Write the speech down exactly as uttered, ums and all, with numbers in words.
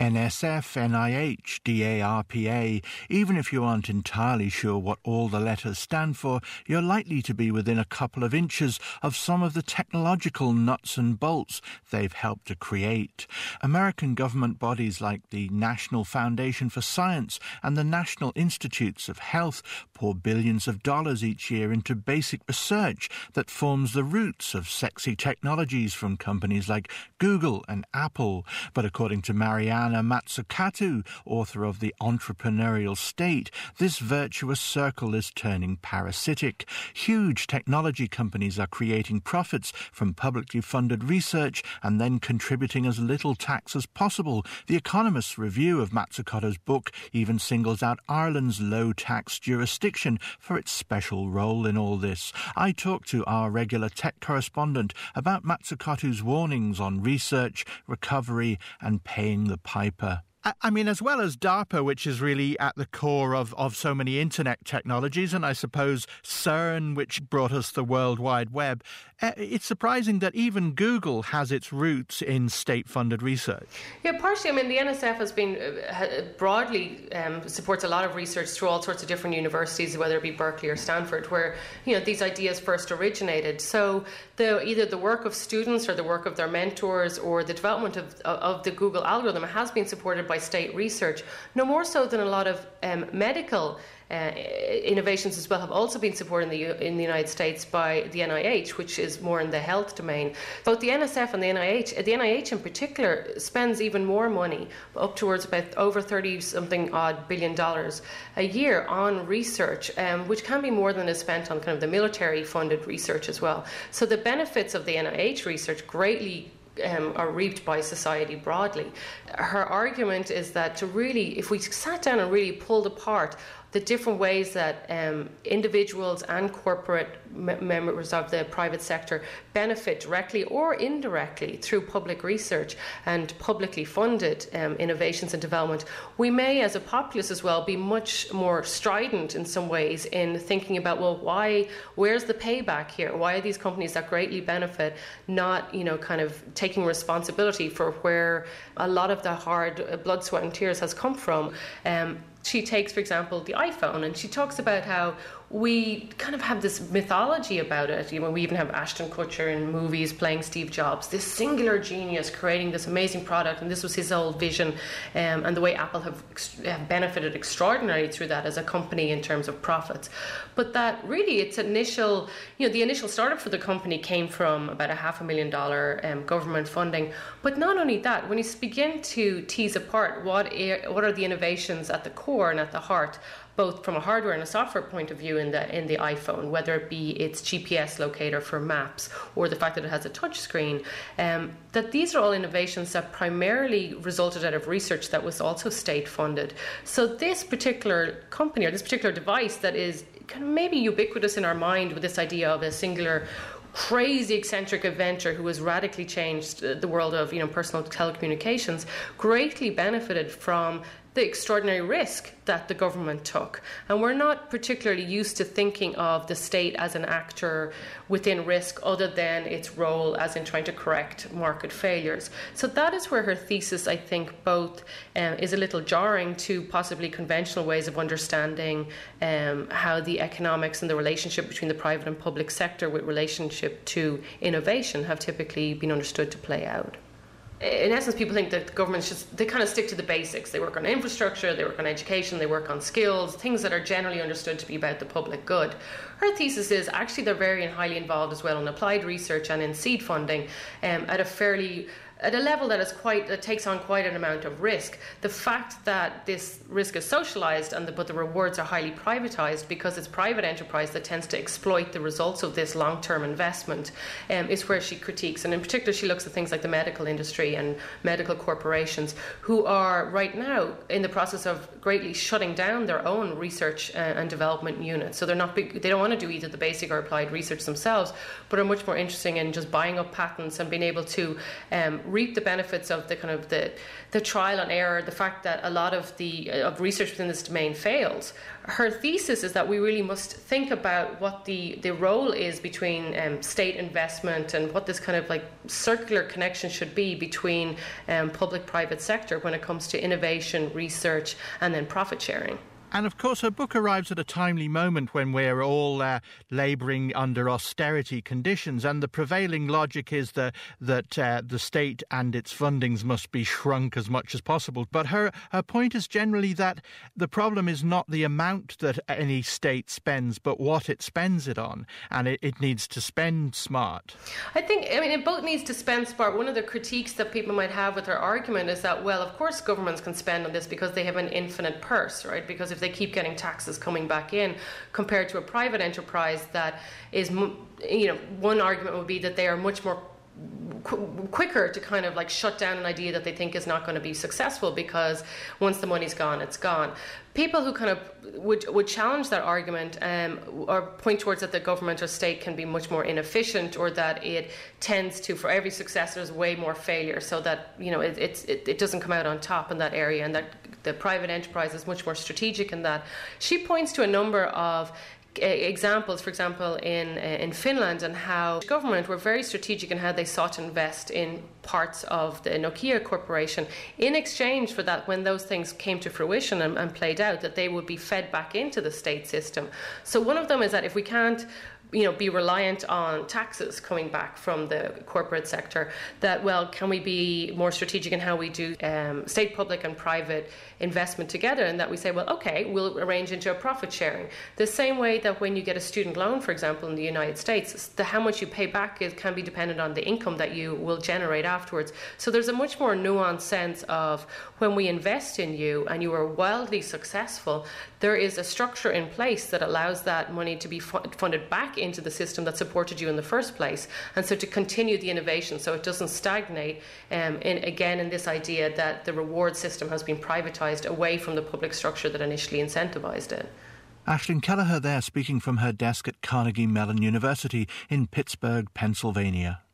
N S F, N I H, DARPA. Even if you aren't entirely sure what all the letters stand for, you're likely to be within a couple of inches of some of the technological nuts and bolts they've helped to create. American government bodies like the National Foundation for Science and the National Institutes of Health pour billions of dollars each year into basic research that forms the roots of sexy technologies from companies like Google and Apple. But according to Mariana Mazzucato, author of The Entrepreneurial State, this virtuous circle is turning parasitic. Huge technology companies are creating profits from publicly funded research and then contributing as little tax as possible. The Economist's review of Mazzucato's book even singles out Ireland's low-tax jurisdiction for its special role in all this. I talked to our regular tech correspondent about Mazzucato's warnings on research, recovery and paying the piper. I mean, as well as DARPA, which is really at the core of, of so many internet technologies, and I suppose CERN, which brought us the World Wide Web, it's surprising that even Google has its roots in state-funded research. Yeah, partially. I mean, the N S F has been uh, broadly um, supports a lot of research through all sorts of different universities, whether it be Berkeley or Stanford, where you know these ideas first originated. So the, either the work of students or the work of their mentors or the development of, of the Google algorithm has been supported by state research, no more so than a lot of um, medical uh, innovations as well have also been supported in the in the United States by the N I H, which is more in the health domain. Both the N S F and the N I H, the N I H in particular, spends even more money, up towards about over thirty something odd billion dollars a year on research, um, which can be more than is spent on kind of the military funded research as well. So the benefits of the N I H research greatly Um, are reaped by society broadly. Her argument is that to really, if we sat down and really pulled apart the different ways that um, individuals and corporate m- members of the private sector benefit directly or indirectly through public research and publicly funded um, innovations and development, we may, as a populace as well, be much more strident in some ways in thinking about, well, why, where's the payback here? Why are these companies that greatly benefit not, you know, kind of taking responsibility for where a lot of the hard blood, sweat and tears has come from? Um, She takes, for example, the iPhone, and she talks about how we kind of have this mythology about it. You know, we even have Ashton Kutcher in movies playing Steve Jobs, this singular genius creating this amazing product, and this was his whole vision, um, and the way Apple have, have benefited extraordinarily through that as a company in terms of profits. But that really, its initial, you know, the initial startup for the company came from about a half a million dollar um, government funding. But not only that, when you begin to tease apart what are, what are the innovations at the core and at the heart, both from a hardware and a software point of view in the in the iPhone, whether it be its G P S locator for maps or the fact that it has a touch screen, um, that these are all innovations that primarily resulted out of research that was also state funded. So this particular company or this particular device that is kind of maybe ubiquitous in our mind with this idea of a singular crazy eccentric inventor who has radically changed the world of, you know, personal telecommunications, greatly benefited from the extraordinary risk that the government took. And we're not particularly used to thinking of the state as an actor within risk other than its role as in trying to correct market failures. So that is where her thesis, I think, both um, is a little jarring to possibly conventional ways of understanding um, how the economics and the relationship between the private and public sector with relationship to innovation have typically been understood to play out. In essence, people think that governments just, they kind of stick to the basics. They work on infrastructure, they work on education, they work on skills, things that are generally understood to be about the public good. Her thesis is actually they're very and highly involved as well in applied research and in seed funding um, at a fairly at a level that is quite that takes on quite an amount of risk. The fact that this risk is socialized and the, but the rewards are highly privatized because it's private enterprise that tends to exploit the results of this long-term investment um, is where she critiques. And in particular, she looks at things like the medical industry and medical corporations who are right now in the process of greatly shutting down their own research uh, and development units. So they're not big, they don't want to do either the basic or applied research themselves, but are much more interested in just buying up patents and being able to um, reap the benefits of the kind of the, the trial and error, the fact that a lot of the of research within this domain fails. Her thesis is that we really must think about what the, the role is between um, state investment and what this kind of like circular connection should be between um, public-private sector when it comes to innovation, research, and then profit sharing. And of course, her book arrives at a timely moment when we're all uh, labouring under austerity conditions, and the prevailing logic is the, that uh, the state and its fundings must be shrunk as much as possible. But her, her point is generally that the problem is not the amount that any state spends, but what it spends it on, and it, it needs to spend smart. I think, I mean, it both needs to spend smart. One of the critiques that people might have with her argument is that, well, of course governments can spend on this because they have an infinite purse, right? Because if they keep getting taxes coming back in compared to a private enterprise that is, you know, one argument would be that they are much more qu- quicker to kind of like shut down an idea that they think is not going to be successful because once the money's gone, it's gone. People who kind of would would challenge that argument um, or point towards that the government or state can be much more inefficient, or that it tends to, for every success, there's way more failure, so that, you know, it, it's, it, it doesn't come out on top in that area, and that the private enterprise is much more strategic in that. She points to a number of examples, for example, in in Finland, and how the government were very strategic in how they sought to invest in parts of the Nokia corporation in exchange for that, when those things came to fruition and, and played out, that they would be fed back into the state system. So one of them is that if we can't, you know, be reliant on taxes coming back from the corporate sector, that, well, can we be more strategic in how we do um, state, public and private investment together, and that we say, well, okay, we'll arrange into a profit sharing. The same way that when you get a student loan, for example, in the United States, the, how much you pay back is, can be dependent on the income that you will generate afterwards. So there's a much more nuanced sense of when we invest in you and you are wildly successful, there is a structure in place that allows that money to be fu- funded back into the system that supported you in the first place, and so to continue the innovation so it doesn't stagnate um, in, again in this idea that the reward system has been privatised away from the public structure that initially incentivised it. Aisling Kelleher there, speaking from her desk at Carnegie Mellon University in Pittsburgh, Pennsylvania.